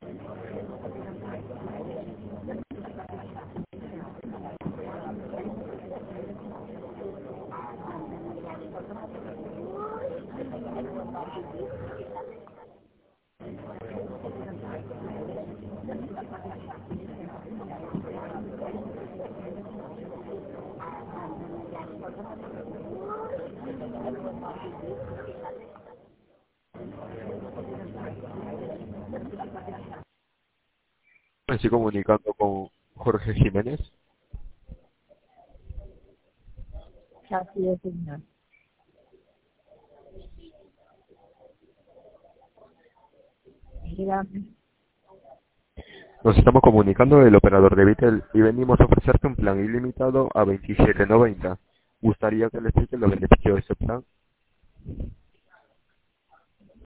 Me estoy comunicando con Jorge Jiménez. Así es, señor. Dígame. Nos estamos comunicando del operador de Vitel y venimos a ofrecerte un plan ilimitado a 27,90. ¿Gustaría que le explique los beneficios de ese plan?